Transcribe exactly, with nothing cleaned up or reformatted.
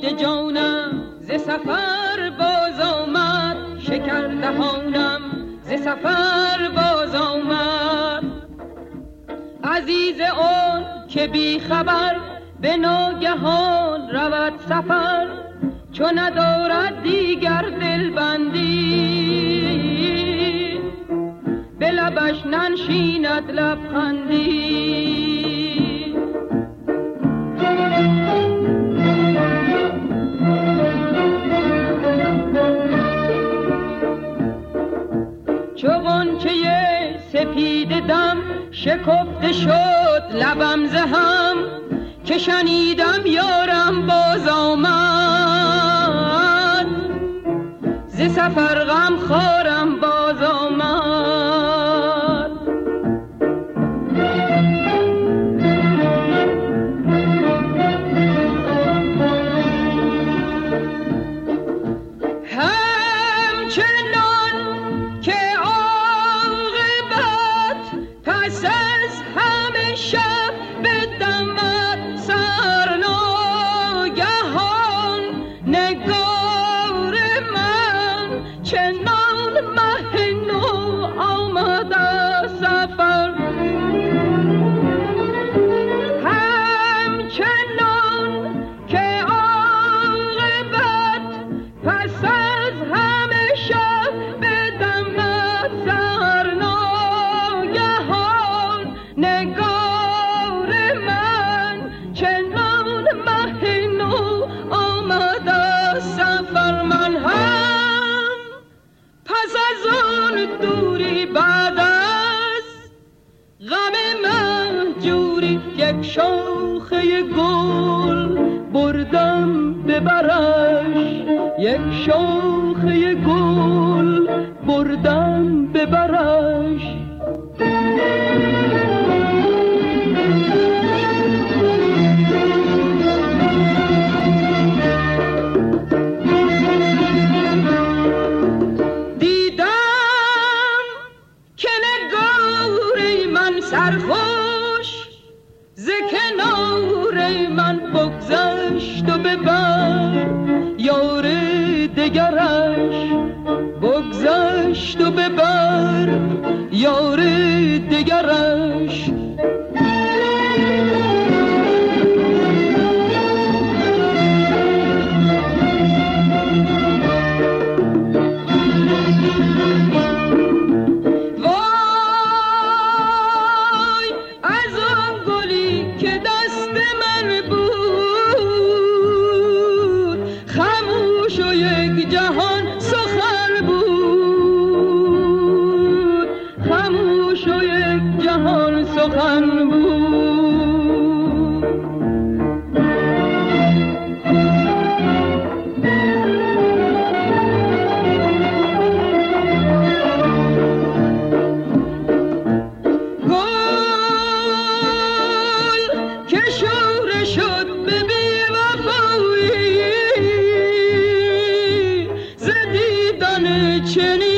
که جانم ز سفر باز آمد، شکر دهانم ز سفر باز آمد. عزیز اون که بی خبر به ناگهان رود سفر، چون ندارد دیگر دلبندی، به لبش ننشیند لبخندی. چو غنچه سپید دم شکفته شد لبم ز هم، که شنیدم یارم باز آمد، ز سفر غم خارم باز آمد. همچنان که عاقبت پس از همه شب بدمد سرناگهان، نگار من چنان مه نو آمد از سفر. همچنان که عاقبت پس از همه شب بدمد سرناگهان، نگار من چنان مه نو آمد از سفر. من هم پس از آن دوری بعد از غم مهجوری، یک شاخه گل بردم به برش، یک شاخه گل بردم به برش. دیدم که نگار من سرخوش ز کنار من بگذشت و ببر یار دگرش، بگذشت و ببر یار دگرش. وای از آن گلی که دست من بود، خاموش و یک جهان سخن بود، خاموش و یک جهان سخن بود. چنین